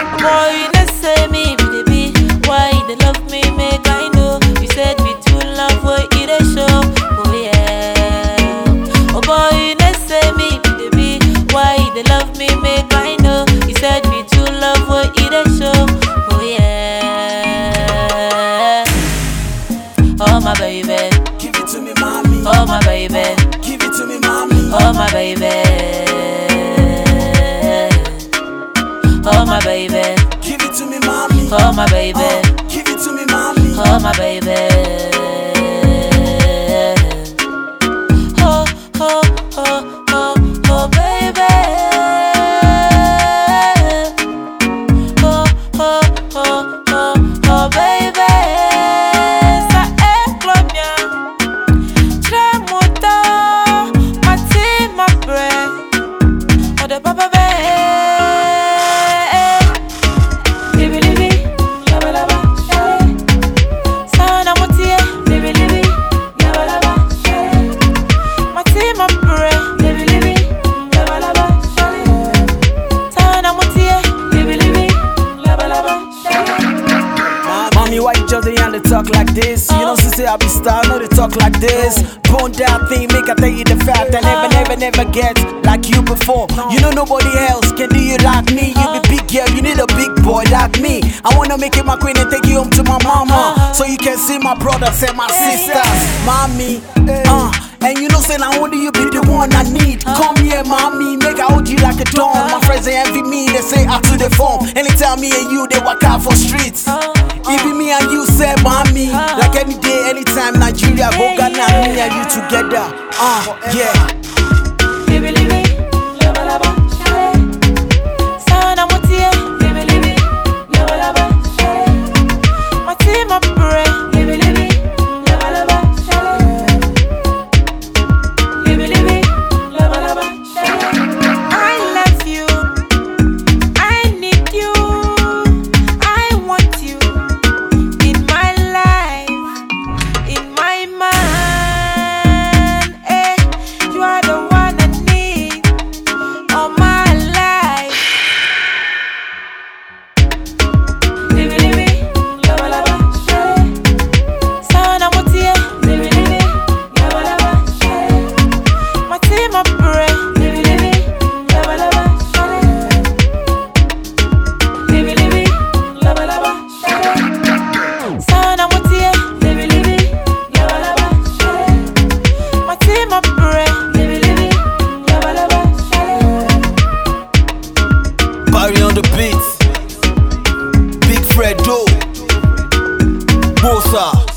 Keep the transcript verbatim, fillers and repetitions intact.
Boy, you know say me be the be. Why they love me, make I know. You said we too love, what it a show. Oh yeah. Oh boy, you know say me be the be. Why they love me, make I know. You said we too love, what it a show. Oh yeah. Oh my baby, give it to me, mommy. oh my baby, Give it to me, mommy. oh my baby, oh my baby, Give it to me, mommy. oh my baby, Give it to me, mommy. oh my baby. Oh, oh, oh, oh, oh, baby. Oh, oh, oh, oh, oh, baby. Sa eklomia, tremuta, mati ma bre, oh the papa be. Libi libi, laba laba, shale. Sana mutie, libi libi, laba laba, shale. Mati ma bre, libi libi, laba laba, shale. Sana mutie, libi libi, laba laba, shale. Mommy, why you just ain't to talk like this? You know, sister, I be star, know they talk like this. Bone down thing, make I tell you the fact. I never, never, never get like you before. You know, nobody else can do you like me. You be big girl, you need a big boy like me. I wanna make you my queen and take you home to my mama, so you can see my brothers and my sisters. Mommy, uh, and you know, say now only you be the one I need. Come here, mommy, make I hold you like a dawn. My friends they envy me, they say out to the phone. Anytime me and you, they walk out for streets. It be me and you say, mommy, like any day, anytime, Nigeria, go Ghana, me and you together. Uh, yeah. Libi libi, laba laba, shale. Sana mutie, libi libi, laba laba, shale. Mati ma bre, libi libi, laba laba, shale. Libi libi, laba laba, shale. I love you, I need you, I want you in my life, in my mind. Eh, you are the one I need all my life. Libi libi, laba laba, shale. Sana mutie, libi libi, laba laba, shale. Mati ma bre, libi libi, laba laba, shale. Libi libi, laba laba, shale. Sana mutie, libi libi, laba laba, shale. Mati ma bre, libi libi, laba laba, shale. Barry on the beat. Big Fredo. Bosa.